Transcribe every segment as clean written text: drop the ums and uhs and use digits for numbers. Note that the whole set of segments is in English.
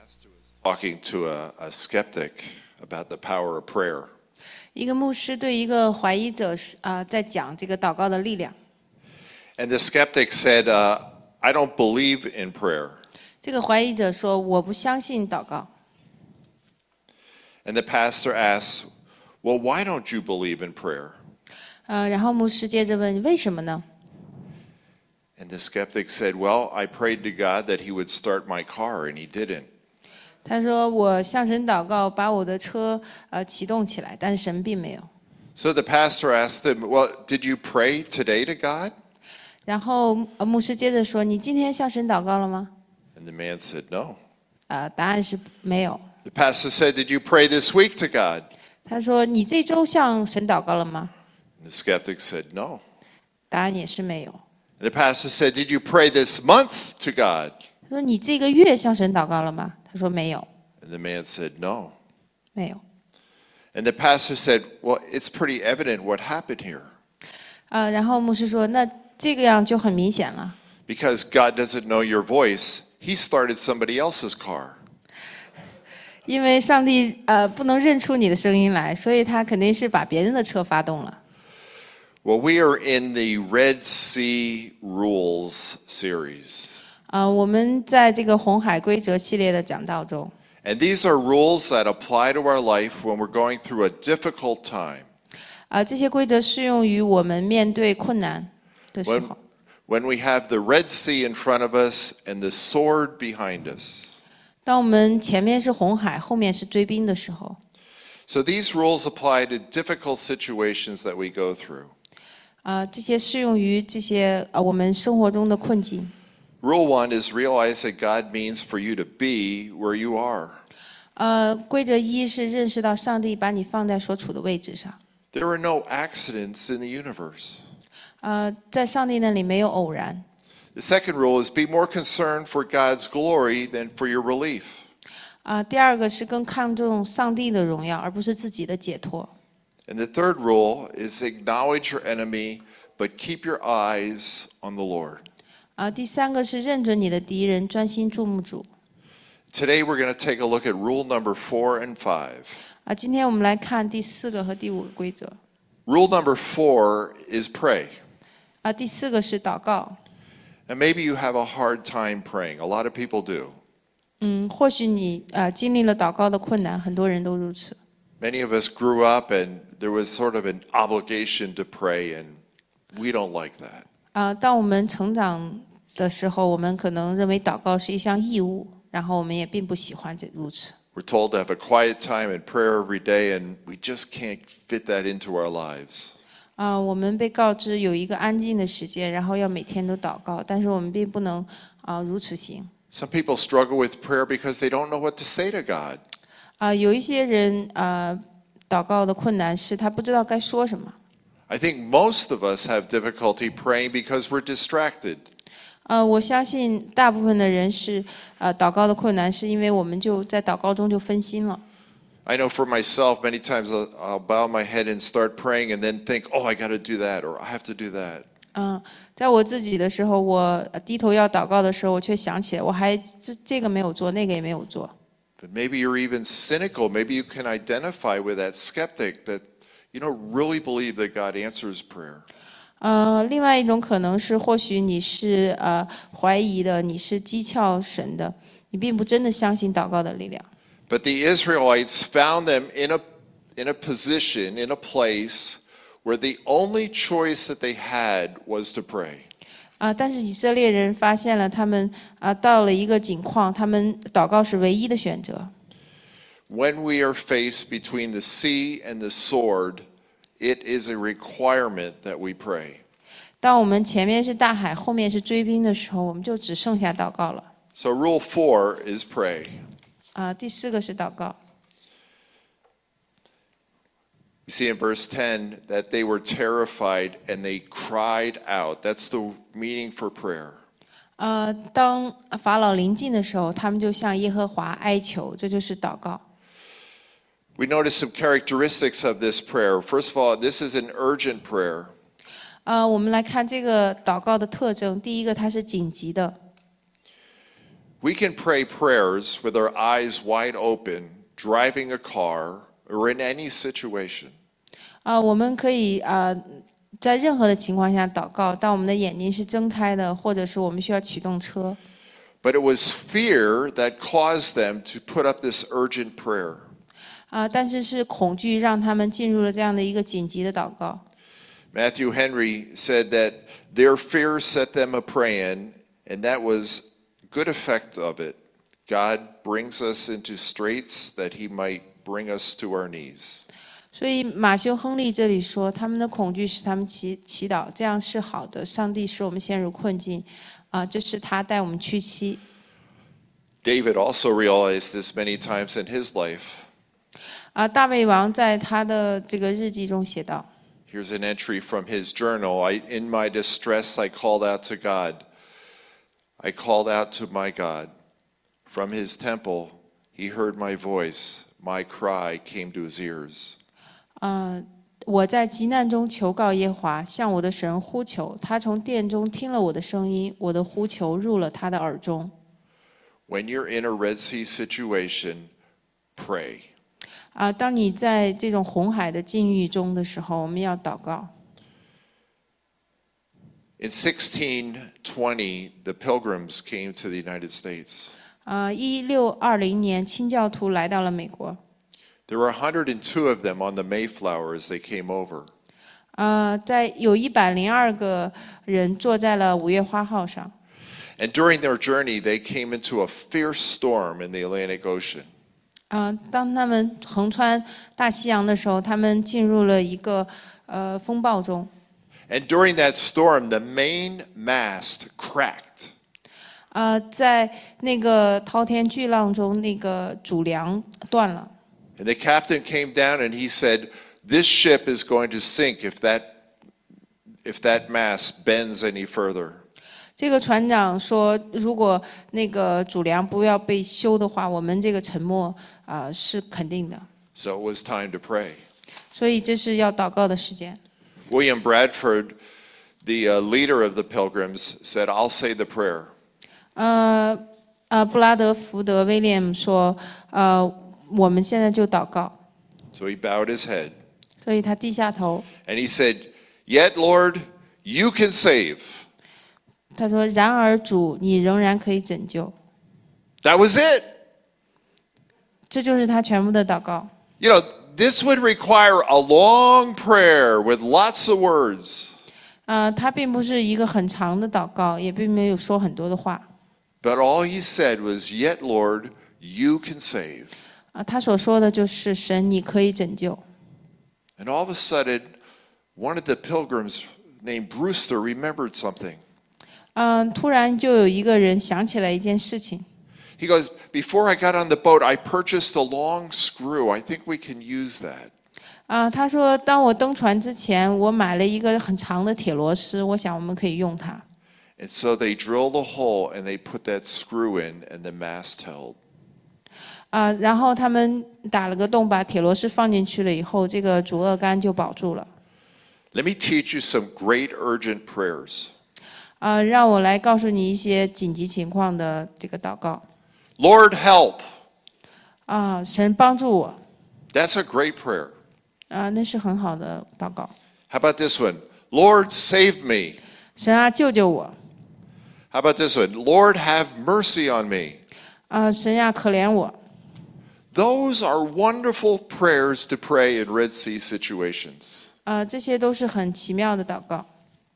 talking to a skeptic about the power of prayer. 一个牧师对一个怀疑者在讲这个祷告的力量。 And the skeptic said, I don't believe in prayer. 这个怀疑者说：“我不相信祷告。” And the pastor asked, well, why don't you believe in prayer? 然后牧师接着问：“为什么呢？” And the skeptic said, well, I prayed to God that he would start my car, and he didn't. 他说：“我向神祷告，把我的车启动起来，但是神并没有。” So the pastor asked him, well, did you pray today to God? 然后牧师接着说：“你今天向神祷告了吗？” And the man said, no. 答案是没有。 The pastor said, did you pray this week to God? 他说：“你这周向神祷告了吗？” And the skeptic said, no. 答案也是没有。 And the pastor said, did you pray this month to God? 他说：“你这个月向神祷告了吗？”他说：“没有。” And the man said, no. 没有。 And the pastor said, well, it's pretty evident what happened here. 然后牧师说：“那这个样就很明显了。” Because God doesn't know your voice, he started somebody else's car. 因为上帝不能认出你的声音来，所以他肯定是把别人的车发动了。 Well, we are in the Red Sea Rules series. 我们在这个红海规则系列的讲道中。 And these are rules that apply to our life when we're going through a difficult time. 这些规则适用于我们面对困难的时候。 When we have the Red Sea in front of us and the sword behind us. 当我们前面是红海，后面是追兵的时候。 So these rules apply to difficult situations that we go through. 这些适用于这些我们生活中的困境。 Rule 1 is realize that God means for you to be where you are. 规则1是认识到上帝把你放在所处的位置上。 There are no accidents in the universe. 在上帝那里没有偶然。 The second rule is be more concerned for God's glory than for your relief. 第二个是更看重上帝的荣耀，而不是自己的解脱。 And the third rule is acknowledge your enemy, but keep your eyes on the Lord. 第三个是认准你的敌人，专心注目主。 Today we're going to take a look at rule number 4 and 5. 今天我们来看第4个和第5个规则。 Rule number 4 is pray. 第4个是祷告。 And maybe you have a hard time praying. A lot of people do. 或许你经历了祷告的困难，很多人都如此。 Many of us grew up and there was sort of an obligation to pray, and we don't like that. 当我们成长的时候，我们可能认为祷告是一项义务，然后我们也并不喜欢如此。 We're told to have a quiet time and prayer every day, and we just can't fit that into our lives. 我们被告知有一个安静的时间，然后要每天都祷告，但是我们并不能如此行。 Some people struggle with prayer because they don't know what to say to God. 有一些人祷告的困难是他不知道该说什么。 I think most of us have difficulty praying because we're distracted. 我相信大部分的人是祷告的困难，是因为我们就在祷告中就分心了。 I know for myself, many times I'll bow my head and start praying and then think, oh, I got to do that or I have to do that. 在我自己的时候，我低头要祷告的时候，我却想起来，我还这个没有做，那个也没有做。 But maybe you're even cynical. Maybe you can identify with that skeptic that you don't really believe that God answers prayer. 另外一种可能是，或许你是怀疑的，你是讥诮神的，你并不真的相信祷告的力量。 But the Israelites found them in a position, in a place where the only choice that they had was to pray. 但是以色列人发现了他们到了一个境况，他们祷告是唯一的选择。 When we are faced between the sea and the sword, it is a requirement that we pray. 当我们前面是大海，后面是追兵的时候，我们就只剩下祷告了。 So rule 4 is pray. 第4个是祷告。 We see in verse 10 that they were terrified and they cried out. That's the meaning for prayer. 当法老临近的时候，他们就向耶和华哀求，这就是祷告。 We notice some characteristics of this prayer. First of all, this is an urgent prayer. 我们来看这个祷告的特征。第一个，它是紧急的。 We can pray prayers with our eyes wide open, driving a car, or in any situation. 我们可以在任何的情况下祷告，当我们的眼睛是睁开的，或者是我们需要启动车。 But it was fear that caused them to put up this urgent prayer. 但是是恐惧让他们进入了这样的一个紧急的祷告。 Matthew Henry said that their fear set them a praying, and that was good effect of it. God brings us into straits that he might bring us to our knees. 所以马修·亨利这里说，他们的恐惧使他们祈祷，这样是好的。上帝使我们陷入困境，这是他带我们屈膝。 David also realized this many times in his life. 大卫王在他的这个日记中写道。 Here's an entry from his journal. In my distress, I called out to God. I called out to my God. From his temple, he heard my voice. My cry came to his ears. 我在急难中求告耶和华，向我的神呼求，他从殿中听了我的声音，我的呼求入了他的耳中。 When you're in a Red Sea situation, pray. 当你在这种红海的境遇中的时候，我们要祷告。 In 1620, the Pilgrims came to the United States. 1620年，清教徒来到了美国。 There were 102 of them on the Mayflower as they came over. 有102个人坐在了五月花号上。 And during their journey, they came into a fierce storm in the Atlantic Ocean. 当他们横穿大西洋的时候，他们进入了一个风暴中。 And during that storm, the main mast cracked. 在那个滔天巨浪中，那个主梁断了。 And the captain came down and he said, "This ship is going to sink if that mast bends any further." 这个船长说，如果那个主梁不要被修的话，我们这个沉没是肯定的。 So it was time to pray. 所以这是要祷告的时间。 William Bradford, the leader of the Pilgrims, said, "I'll say the prayer." 布拉德福德威廉说，我们现在就祷告。 So he bowed his head. 所以他低下头。 And he said, "Yet, Lord, you can save." 他说：“然而主，你仍然可以拯救。” That was it. 这就是他全部的祷告。 You know, this would require a long prayer with lots of words. 他并不是一个很长的祷告，也并没有说很多的话。 But all he said was, "Yet, Lord, you can save." 他所说的就是神，你可以拯救。 And all of a sudden, one of the pilgrims named Brewster remembered something. 突然就有一个人想起来一件事情。 He goes, "Before I got on the boat, I purchased a long screw. I think we can use that." 他说，当我登船之前，我买了一个很长的铁螺丝，我想我们可以用它。 And so they drilled a hole and they put that screw in, and the mast held. 然后他们打了个洞，把铁螺丝放进去了以后，这个主轭杆就保住了。 Let me teach you some great urgent prayers. 让我来告诉你一些紧急情况的这个祷告。 Lord, help. 神帮助我。 That's a great prayer. 那是很好的祷告。 How about this one? Lord, save me. 神啊，救救我。 How about this one? Lord, have mercy on me. 神啊，可怜我。 Those are wonderful prayers to pray in Red Sea situations. 这些都是很奇妙的祷告。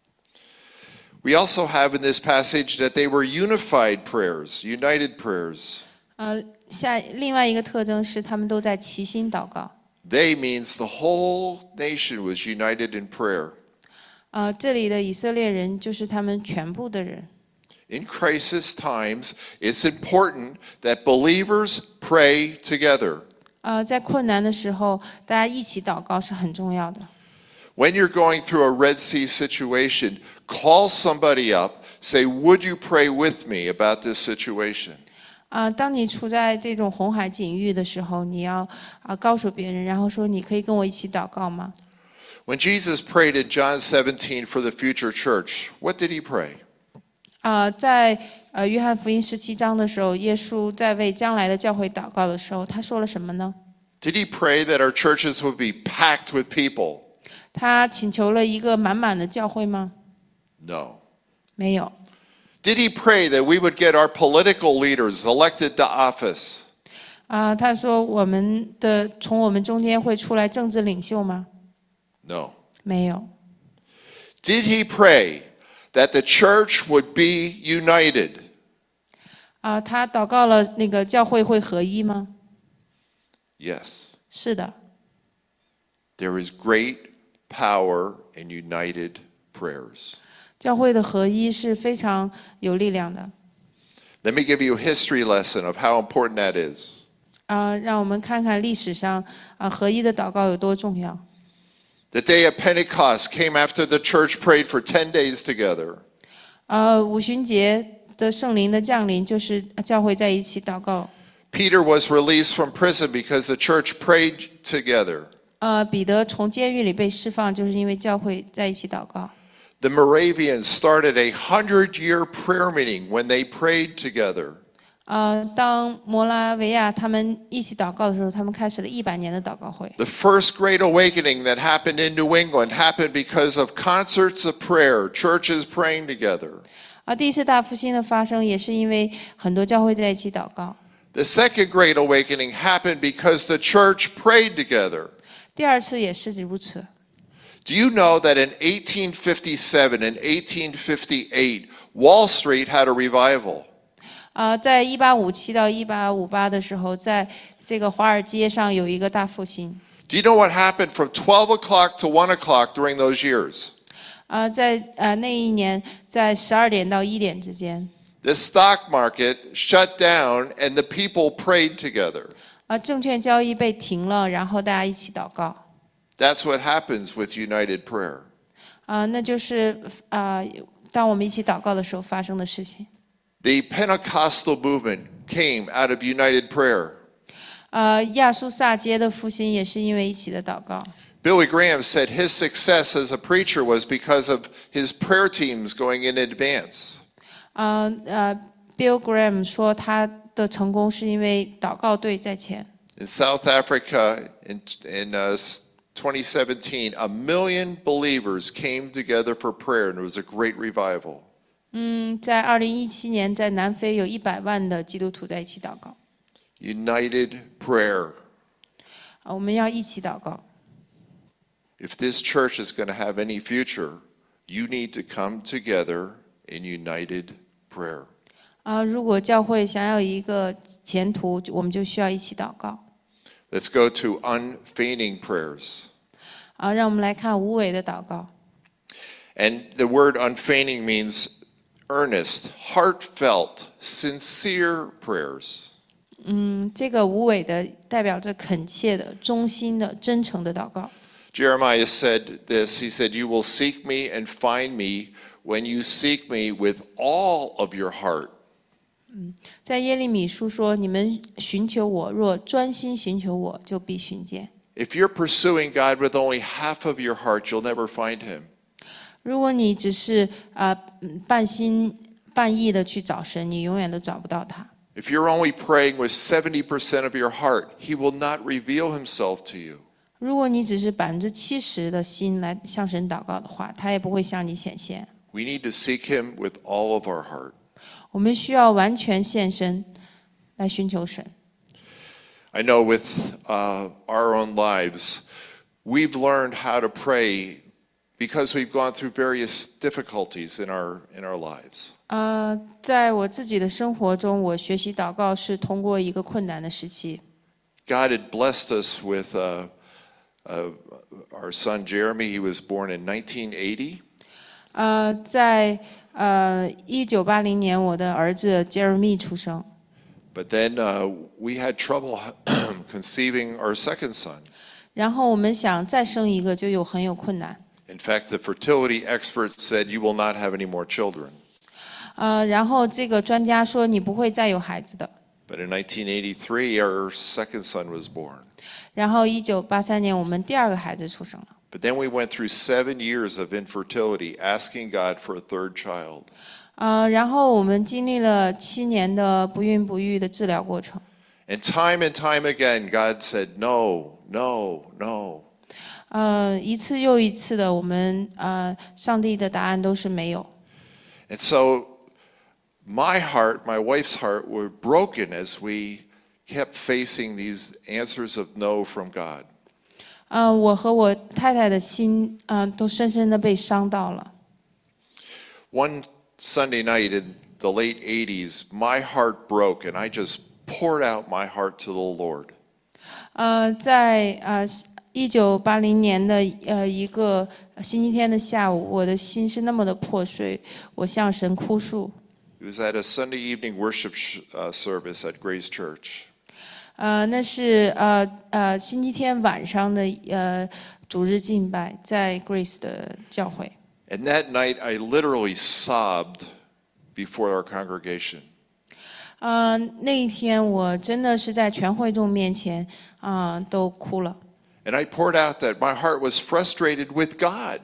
We also have in this passage that they were unified prayers, united prayers. 另外一个特征是他们都在齐心祷告。 They means the whole nation was united in prayer. 这里的以色列人就是他们全部的人。 In crisis times, it's important that believers pray together. 在困难的时候，大家一起祷告是很重要的。 When you're going through a Red Sea situation, call somebody up, say, "Would you pray with me about this situation?" 当你处在这种红海境遇的时候，你要告诉别人，然后说：“你可以跟我一起祷告吗？” When Jesus prayed in John 17 for the future church, what did he pray? 在约翰福音17章的时候，耶稣在为将来的教会祷告的时候，他说了什么呢？ Did he pray that our churches would be packed with people? 他请求了一个满满的教会吗？ No. 没有。 Did he pray that we would get our political leaders elected to office? 他说从我们中间会出来政治领袖吗？ No. 没有。 Did he pray that the church would be united? 他祷告了那个教会会合一吗？ Yes. 是的。 There is great power in united prayers. 教会的合一是非常有力量的。 Let me give you a history lesson of how important that is. 让我们看看历史上合一的祷告有多重要。 The day of Pentecost came after the church prayed for 10 days together. 五旬节的圣灵的降临，就是教会在一起祷告。 Peter was released from prison because the church prayed together. 彼得从监狱里被释放，就是因为教会在一起祷告。 The Moravians started a 100-year prayer meeting when they prayed together. 当摩拉维亚他们一起祷告的时候，他们开始了100年的祷告会。 The first great awakening that happened in New England happened because of concerts of prayer, churches praying together. 第一次大复兴的发生，也是因为很多教会在一起祷告。 The second great awakening happened because the church prayed together. 第二次也是如此。 Do you know that in 1857 and 1858, Wall Street had a revival? 在1857到1858的时候，在这个华尔街上有一个大复兴。 Do you know what happened from 12 o'clock to 1 o'clock during those years? 在那一年，在12点到1点之间， The stock market shut down and the people prayed together. 证券交易被停了，然后大家一起祷告。 That's what happens with united prayer. 那就是当我们一起祷告的时候发生的事情。 The Pentecostal movement came out of united prayer. 亚苏萨街的复兴也是因为一起的祷告。 Billy Graham said his success as a preacher was because of his prayer teams going in advance. Bill Graham 说他的成功是因为祷告队在前。 In South Africa, in 2017, 1 million believers came together for prayer, and it was a great revival. 在2017年，在南非有100万的基督徒在一起祷告。 United prayer. 我们要一起祷告。 If this church is going to have any future, you need to come together in united prayer. 如果教会想要一个前途，我们就需要一起祷告。 Let's go to unfeigned prayers. 让我们来看无伪的祷告。 And the word unfeigned means earnest, heartfelt, sincere prayers. 这个无伪的代表着恳切的、衷心的、真诚的祷告。 Jeremiah said this. He said, "You will seek me and find me when you seek me with all of your heart." 在耶利米书说：“你们寻求我，若专心寻求我，就必寻见。” If you're pursuing God with only half of your heart, you'll never find him. 如果你只是半心半意的去找神，你永远都找不到他。 If you're only praying with 70% of your heart, he will not reveal himself to you. 如果你只是70%的心来向神祷告的话，他也不会向你显现。 We need to seek him with all of our heart. 我们需要完全献身来寻求神。 I know with our own lives, we've learned how to pray because we've gone through various difficulties in our lives. 在我自己的生活中，我学习祷告是通过一个困难的时期。 God had blessed us with our son Jeremy. He was born in 1980. 在1980年，我的儿子 Jeremy 出生。 But then we had trouble conceiving our second son. 然后我们想再生一个，就很有困难。 In fact, the fertility experts said you will not have any more children. 然后这个专家说你不会再有孩子的。 But in 1983, our second son was born. 然后1983年，我们第二个孩子出生了。 But then we went through 7 years of infertility, asking God for a third child. 然后我们经历了7年的不孕不育的治疗过程。 And time again, God said, no, no, no. 一次又一次的，我们上帝的答案都是没有。 And so my heart, my wife's heart, were broken as we kept facing these answers of no from God. 我和我太太的心都深深的被伤到了。 One Sunday night in the late 80s, my heart broke and I just poured out my heart to the Lord. 在1980年的一个星期天的下午，我的心是那么的破碎，我向神哭诉。 It was at a Sunday evening worship service at Grace Church. 那是星期天晚上的主日敬拜，在 Grace 的教会。 And that night, I literally sobbed before our congregation. 那一天我真的是在全会众面前都哭了。 And I poured out that my heart was frustrated with God.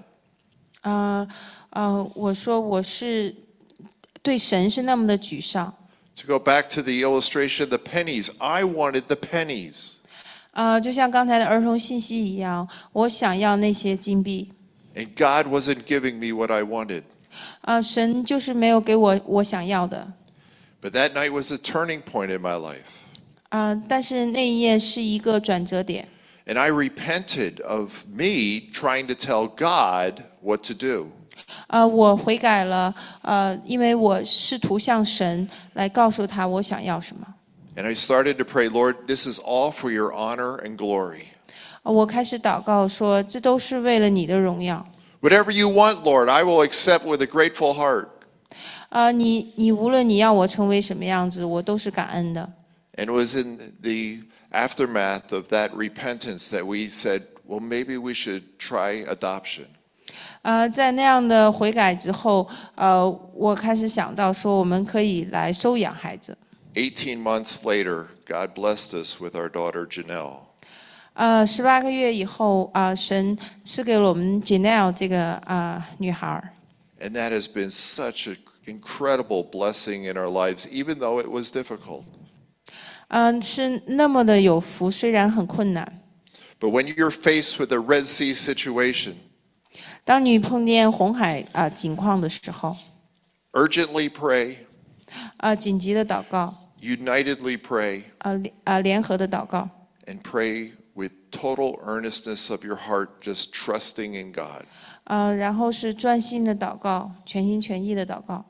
我说我是对神是那么的沮丧。 To go back to the illustration of the pennies, I wanted the pennies. 就像刚才的儿童信息一样，我想要那些金币。 And God wasn't giving me what I wanted. 神就是没有给我想要的。 But that night was a turning point in my life. 但是那一夜是一个转折点。 And I repented of me trying to tell God what to do. 我悔改了，因为我试图向神来告诉他我想要什么。 And I started to pray, Lord, this is all for your honor and glory. 我开始祷告说，这都是为了你的荣耀。 Whatever you want, Lord, I will accept with a grateful heart. 你无论你要我成为什么样子，我都是感恩的。 And it was in the aftermath of that repentance that we said, well, maybe we should try adoption. 在那样的悔改之后，我开始想到说，我们可以来收养孩子。 18 months later, God blessed us with our daughter Janelle. 18个月以后，神赐给了我们 Janelle 这个女孩。 And that has been such an incredible blessing in our lives, even though it was difficult. 是那么的有福，虽然很困难。 But when you're faced with a Red Sea situation, 当你碰见红海景况的时候， urgently pray, 紧急的祷告， unitedly pray, 联合的祷告， and pray with total earnestness of your heart, just trusting in God. 然后是专心的祷告，全心全意的祷告。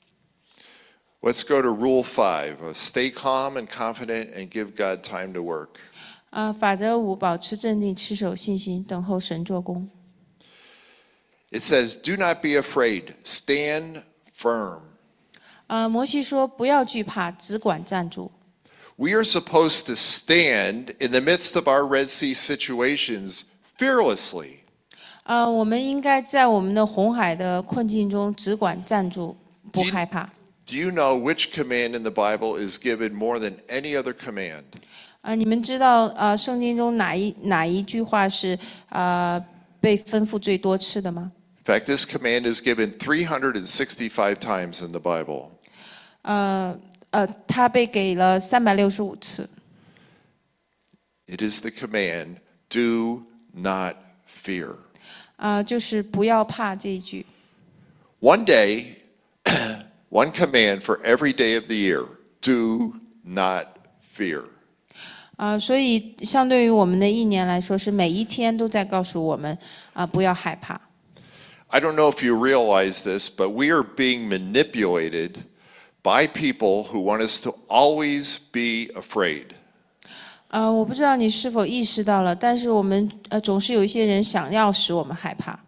Let's go to Rule 5. Stay calm and confident and give God time to work. 法则5，保持镇定，持守信心，等候神做工。 It says, do not be afraid, stand firm. 摩西说：“不要惧怕，只管站住。” We are supposed to stand in the midst of our Red Sea situations fearlessly. 我们应该在我们的红海的困境中只管站住，不害怕。 Do you know which command in the Bible is given more than any other command? 你们知道圣经中哪一句话是被吩咐最多次的吗？ In fact, this command is given 365 times in the Bible. 它被给了365次。 It is the command, do not fear. 就是不要怕这一句。 One day, one command for every day of the year, do not fear. 所以相对于我们的一年来说，是每一天都在告诉我们不要害怕。 I don't know if you realize this, but we are being manipulated by people who want us to always be afraid. 我不知道你是否意识到了，但是我们总是有一些人想要使我们害怕。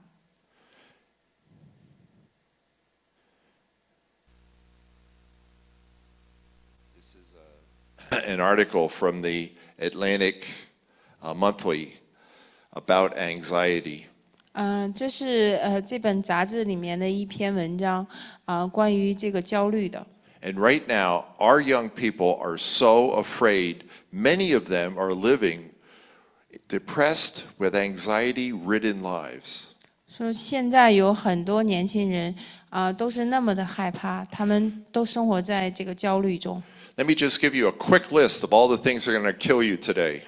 This is an article from the Atlantic Monthly about anxiety. 这是这本杂志里面的一篇文章，关于这个焦虑的。 And right now, our young people are so afraid. Many of them are living depressed with anxiety-ridden lives. 说现在有很多年轻人都是那么的害怕，他们都生活在这个焦虑中。 Let me just give you a quick list of all the things that are going to kill you today.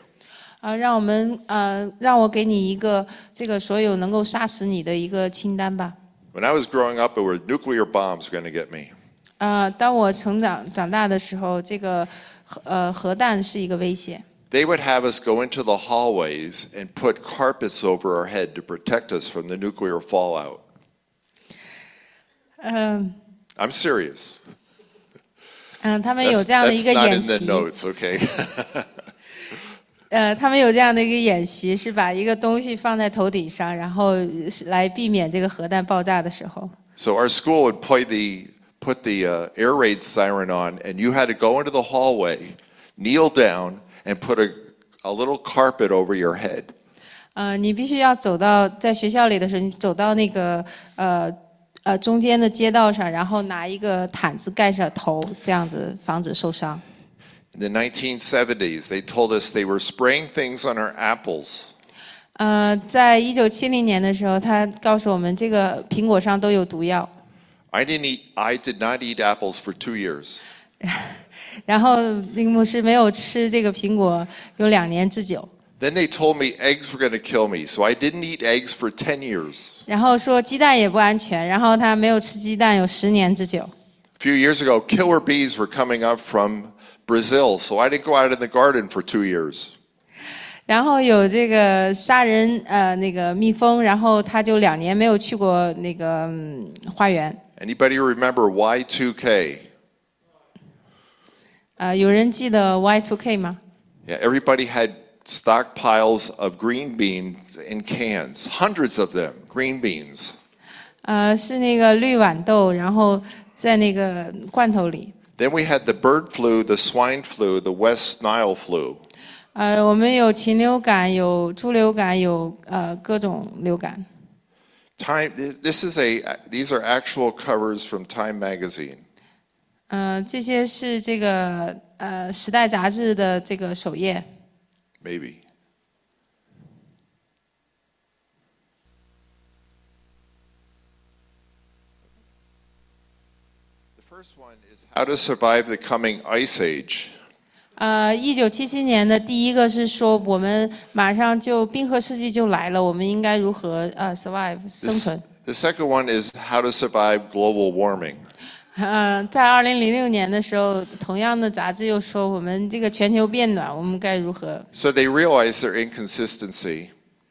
让我给你一个这个所有能够杀死你的一个清单吧。 When I was growing up, it were nuclear bombs going to get me. 当我长大的时候，这个核弹是一个威胁。 They would have us go into the hallways and put carpets over our head to protect us from the nuclear fallout. I'm serious. 他们有这样的一个 That's not 演 in the 习。 notes, okay? 他们有这样的一个演习，是把一个东西放在头顶上，然后来避免这个核弹爆炸的时候。 So our school would put the air raid siren on, and you had to go into the hallway, kneel down, and put a little carpet over your head. 你必须要在学校里的时候，你走到那个中间的街道上，然后拿一个毯子盖上头，这样子防止受伤。 In the 1970s, they told us they were spraying things on our apples. 在1970年的时候，他告诉我们这个苹果上都有毒药。 I did not eat apples for 2 years. 然后那个牧师没有吃这个苹果有2年之久。 Then they told me eggs were going to kill me, so I didn't eat eggs for 10 years. 然后说鸡蛋也不安全，然后他没有吃鸡蛋有10年之久。 A few years ago, killer bees were coming up from Brazil, so I didn't go out in the garden for 2 years. 然后有这个杀人那个蜜蜂，然后他就2年没有去过那个花园。 Anybody remember Y2K? 有人记得 Y2K 吗？ Yeah, everybody had stockpiles of green beans in cans, hundreds of them, green beans. 是那个绿豌豆，然后在那个罐头里。 Then we had the bird flu, the swine flu, the West Nile flu. 我们有禽流感，有猪流感，有各种流感。 These are actual covers from Time magazine. 这些是这个时代杂志的这个首页。 Maybe. The first one is how to survive the coming ice age. 1977年的第一个是说，我们马上就冰河世纪就来了，我们应该如何survive 生存。 The second one is how to survive global warming. 在2006年的时候，同样的杂志又说，我们这个全球变暖，我们该如何？ So they realize their inconsistency.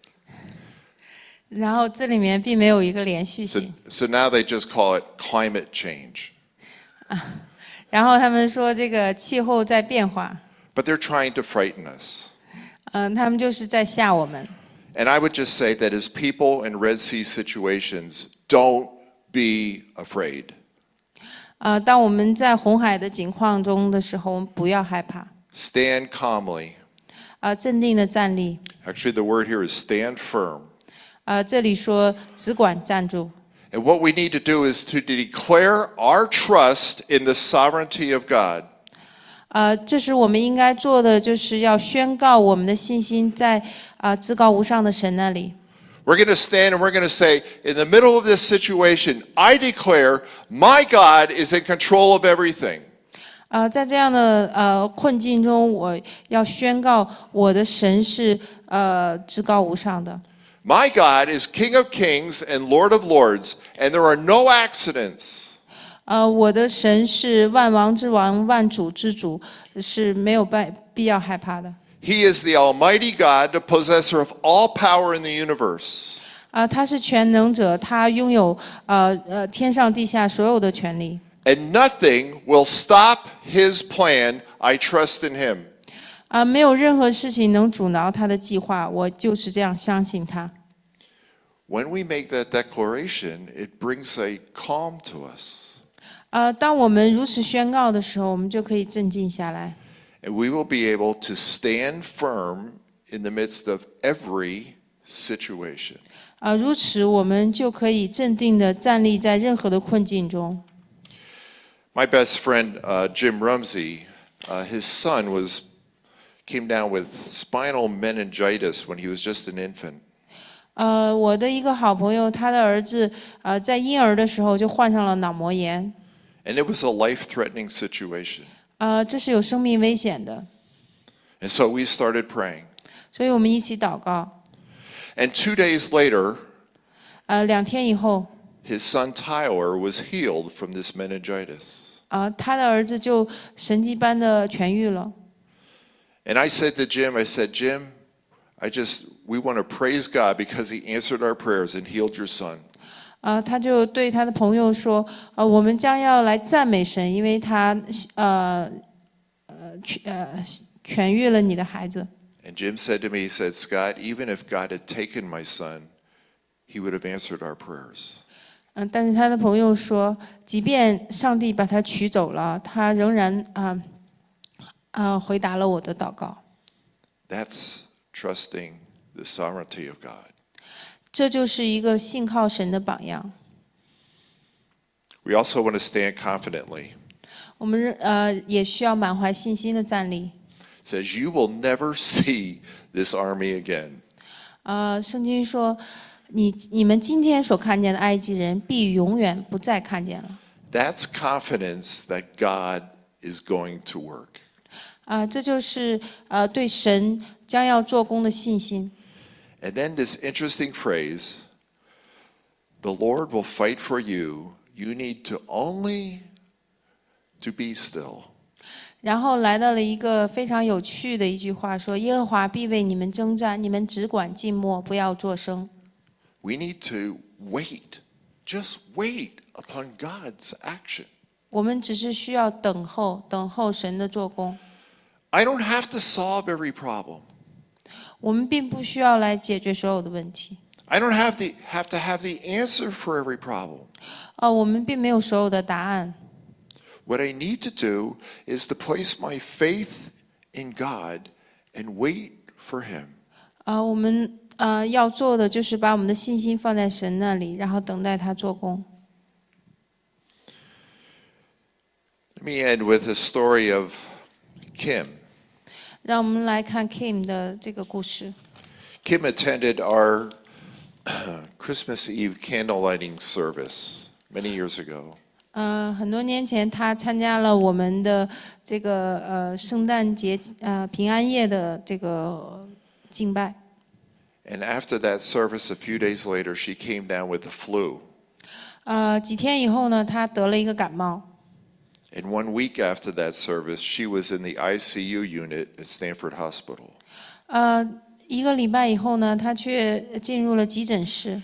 然后这里面并没有一个连续性。 So now they just call it climate change. 然后他们说这个气候在变化。 But they're trying to frighten us. 他们就是在吓我们。 And I would just say that as people in Red Sea situations, don't be afraid. 当我们在红海的境况中的时候，我们不要害怕。 Stand calmly. 镇定的站立。 Actually, the word here is stand firm. 这里说只管站住。 And what we need to do is to declare our trust in the sovereignty of God. 这是我们应该做的，就是要宣告我们的信心在至高无上的神那里。 We're going to stand and we're going to say, in the middle of this situation, I declare my God is in control of everything. 在这样的困境中，我要宣告我的神是至高无上的。 My God is King of kings and Lord of lords, and there are no accidents. 我的神是万王之王、万主之主，是没有必要害怕的。 He is the Almighty God, the possessor of all power in the universe. 他是全能者，他拥有天上地下所有的权利。 And nothing will stop his plan. I trust in him. 没有任何事情能阻挠他的计划，我就是这样相信他。 When we make that declaration, it brings a calm to us. 当我们如此宣告的时候，我们就可以镇静下来。 And we will be able to stand firm in the midst of every situation. 如此，我们就可以镇定地站立在任何的困境中。 My best friend, Jim Rumsey, his son came down with spinal meningitis when he was just an infant. 我的一个好朋友，他的儿子在婴儿的时候就患上了脑膜炎， And it was a life-threatening situation. 这是有生命危险的， And so we started praying. 所以我们一起祷告。 And 2 days later, 2天以后， his son Tyler was healed from this meningitis. 他的儿子就神迹般的痊愈了。 And I said to Jim, I said, Jim, we want to praise God because he answered our prayers and healed your son. 他就对他的朋友说，我们将要来赞美神，因为他痊愈了你的孩子。 And Jim said to me, he said, Scott, even if God had taken my son, he would have answered our prayers. 但是他的朋友说，即便上帝把他取走了，他仍然回答了我的祷告。 That's trusting the sovereignty of God. 这就是一个信靠神的榜样。 We also want to stand confidently. 我们也需要满怀信心的站立。 It says, you will never see this army again. 圣经说，你们今天所看见的埃及人，必永远不再看见了。 That's confidence that God is going to work. 这就是对神将要做工的信心。 And then this interesting phrase, the Lord will fight for you. You need to only to be still. 然后来到了一个非常有趣的一句话，说：耶和华必为你们征战，你们只管静默，不要作声。 We need to wait, just wait upon God's action. 我们只是需要等候神的做工。 I don't have to solve every problem. 我们并不需要来解决所有的问题。 I don't have to have the answer for every problem. 我们并没有所有的答案。 What I need to do is to place my faith in God and wait for Him. 我们要做的就是把我们的信心放在神那里，然后等待他做工。 Let me end with a story of Kim. 让我们来看 Kim 的这个故事。 Kim attended our Christmas Eve candle lighting service many years ago. 很多年前，他参加了我们的这个圣诞节平安夜的这个敬拜。 And after that service, a few days later, she came down with the flu. 几天以后呢，他得了一个感冒。 And 1 week after that service, she was in the ICU unit at Stanford Hospital. 1个礼拜以后呢，他却进入了急诊室。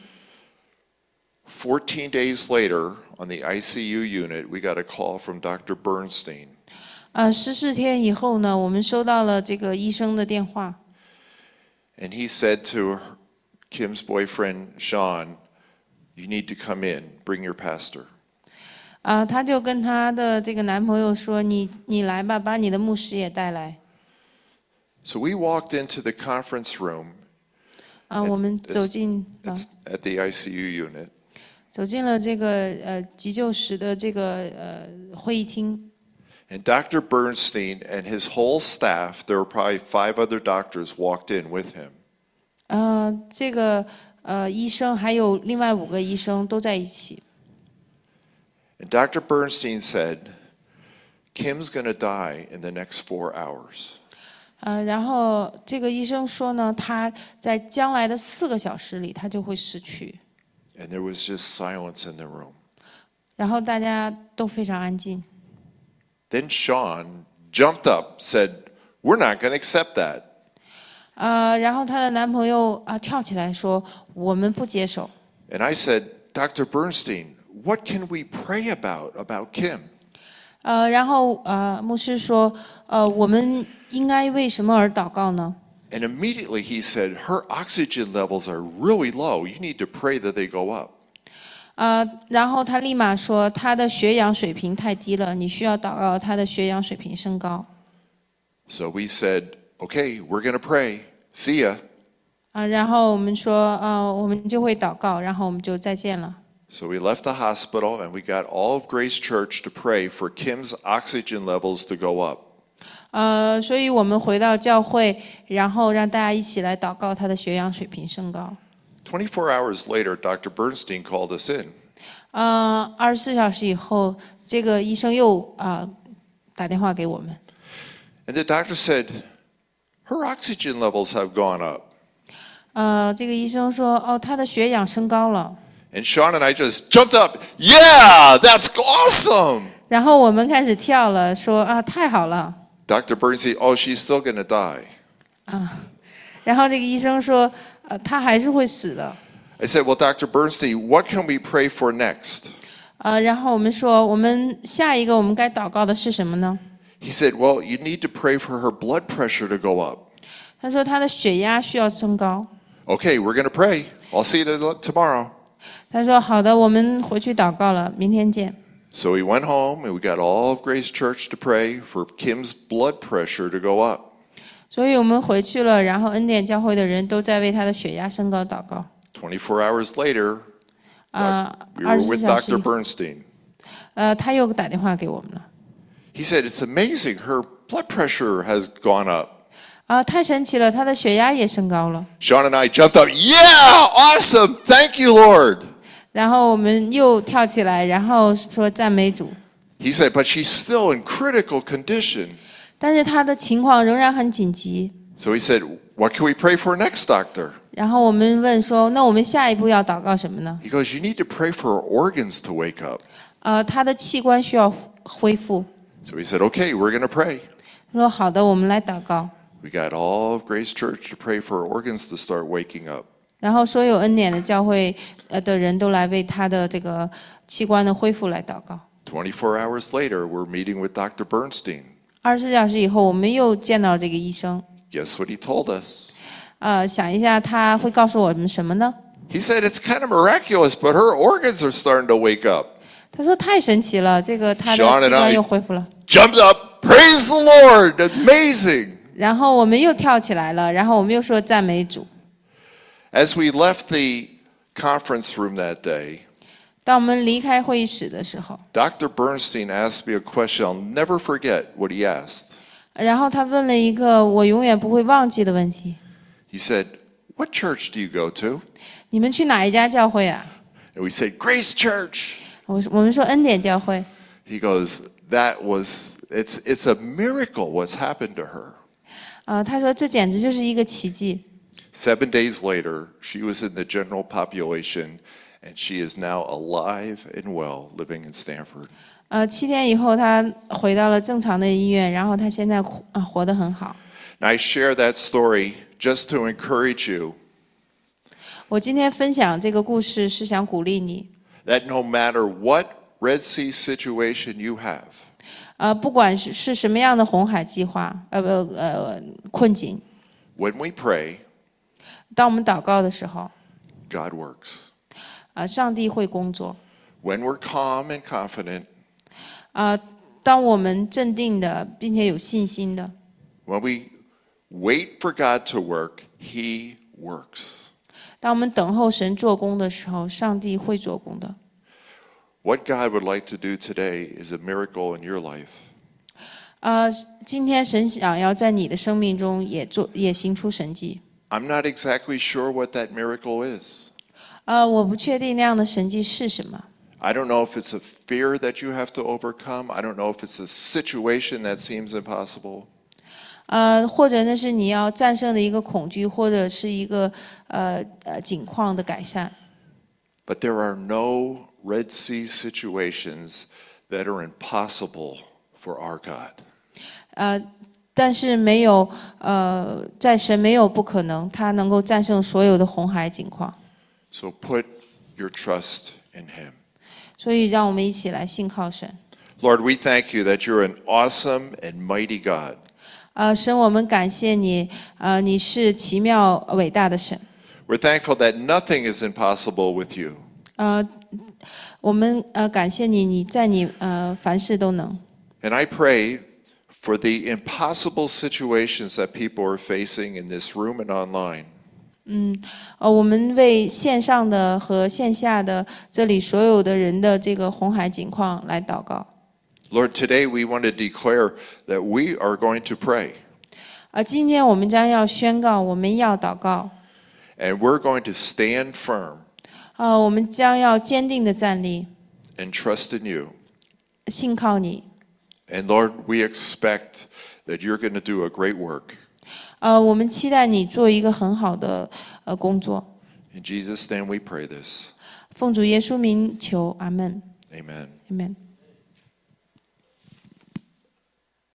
14 days later, on the ICU unit, we got a call from Dr. Bernstein. 14天以后呢，我们收到了这个医生的电话。 And he said to Kim's boyfriend, Sean, you need to come in, bring your pastor. 他就跟他的这个男朋友说：“你来吧，把你的牧师也带来。” So we walked into the conference room 我们走进 at the ICU unit. 走进了这个急救室的这个会议厅。 And Dr. Bernstein and his whole staff, there were probably 5 other doctors, walked in with him. 这个医生还有另外5个医生都在一起。 And Dr. Bernstein said, Kim's going to die in the next 4 hours. 然后这个医生说呢，他在将来的4个小时里，他就会死去。 And there was just silence in the room. 然后大家都非常安静。 Then Sean jumped up, said, we're not going to accept that. 然后她的男朋友跳起来说：“我们不接受。” And I said, Dr. Bernstein, what can we pray about Kim? 然后牧师说：“我们应该为什么而祷告呢？” And immediately he said, her oxygen levels are really low. You need to pray that they go up. 然后他立马说：“他的血氧水平太低了，你需要祷告他的血氧水平升高。” So we said, okay, we're going to pray. See ya. 然后我们说：“我们就会祷告，然后我们就再见了。” So we left the hospital and we got all of Grace Church to pray for Kim's oxygen levels to go up. 所以我们回到教会，然后让大家一起来祷告他的血氧水平升高。 24 hours later, Dr. Bernstein called us in. 24小时以后，这个医生又打电话给我们。 And the doctor said, her oxygen levels have gone up. 这个医生说，哦，他的血氧升高了。 And Sean and I just jumped up. Yeah, that's awesome. 然后我们开始跳了，说啊，太好了。 Dr. Bernstein, oh, she's still going to die. 然后这个医生说，他还是会死的。 I said, well, Dr. Bernstein, what can we pray for next? 然后我们说，我们下一个我们该祷告的是什么呢？ He said, well, you need to pray for her blood pressure to go up. 他说他的血压需要升高。 Okay, we're going to pray. I'll see you tomorrow. 他说好的，我们回去祷告了，明天见。 So we went home and we got all of Grace Church to pray for Kim's blood pressure to go up. 所以我们回去了，然后恩典教会的人都在为他的血压升高祷告。 24 hours later, we were 24 with 小时 Dr. Bernstein. 他又打电话给我们了。 He said, it's amazing. Her blood pressure has gone up. 太神奇了，他的血压也升高了。 Sean and I jumped up. Yeah, awesome. Thank you, Lord. 然后我们又跳起来，然后说赞美主。 He said, but she's still in critical condition. 但是他的情况仍然很紧急。 So he said, what can we pray for next, doctor? 然后我们问说，那我们下一步要祷告什么呢？ He goes, you need to pray for her organs to wake up. 他的器官需要恢复。 So he said, okay, we're going to pray. 他说好的，我们来祷告。 We got all of Grace Church to pray for her organs to start waking up. 然后所有恩典的教会的人都来为他的这个器官的恢复来祷告。 24 hours later, we're meeting with Dr. Bernstein. 24小时以后，我们又见到了这个医生。 Guess what he told us? 想一下他会告诉我们什么呢？ He said, it's kind of miraculous, but her organs are starting to wake up. 他说太神奇了，这个他的 Sean 器 and 官 I 又恢复了。 jumped up. Praise the Lord. Amazing. 然后我们又跳起来了，然后我们又说赞美主。 As we left the conference room that day, 当我们离开会议室的时候， Dr. Bernstein asked me a question I'll never forget what he asked. 然后他问了一个我永远不会忘记的问题： He said, what church do you go to? 你们去哪一家教会啊？ And we said, Grace Church. 我们说恩典教会。 He goes, it's a miracle what's happened to her. 他说这简直就是一个奇迹。 7 days later, she was in the general population, and she is now alive and well, living in Stanford. 7天以后，他回到了正常的医院，然后他现在活得很好。 And I share that story just to encourage you 我今天分享这个故事是想鼓励你， that no matter what Red Sea situation you have, 不管是什么样的红海计划，困境， when we pray, 当我们祷告的时候， God works. 上帝会工作。 When we're calm and confident, 当我们镇定的，并且有信心的， when we wait for God to work, He works. 当我们等候神做工的时候，上帝会做工的。 What God would like to do today is a miracle in your life. 今天神想要在你的生命中也行出神迹。 I'm not exactly sure what that miracle is. 我不确定那样的神迹是什么。 I don't know if it's a fear that you have to overcome. I don't know if it's a situation that seems impossible. 或者那是你要战胜的一个恐惧，或者是一个境况的改善。 But there are no Red Sea situations that are impossible for our God. 但是没有在神没有不可能，他能够战胜所有的红海境况。 So put your trust in Him. 所以让我们一起来信靠神。 Lord, we thank you that you're an awesome and mighty God. 神，我们感谢你，你是奇妙伟大的神。 We're thankful that nothing is impossible with you. 我们感谢你，你在你凡事都能。 And I pray for the impossible situations that people are facing in this room and online. 我们为线上的和线下的这里所有的人的这个红海境况来祷告。 Lord, today we want to declare that we are going to pray. 今天我们将要宣告，我们要祷告。 And we're going to stand firm 我们将要坚定的站立， and trust in you. 信靠你。 And Lord, we expect that you're going to do a great work. 我们期待你做一个很好的工作。 In Jesus' name we pray this. 奉主耶稣名求，阿门。 Amen. Amen。